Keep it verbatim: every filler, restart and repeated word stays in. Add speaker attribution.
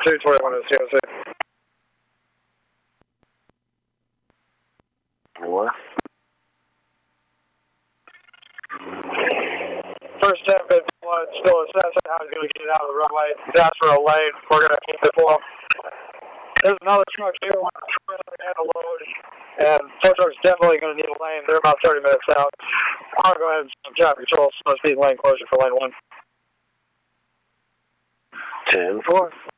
Speaker 1: two twenty-one is C O C.
Speaker 2: What?
Speaker 1: First ten fifty-one, still assessing how he's going to get it out of the runway. He's asked for a lane. We're going to keep it full. There's another truck here with a trailer and a load. And tow truck's definitely going to need a lane. They're about thirty minutes out. I'm going to go ahead and stop traffic control. Slow speed lane closure for lane one.
Speaker 2: ten four.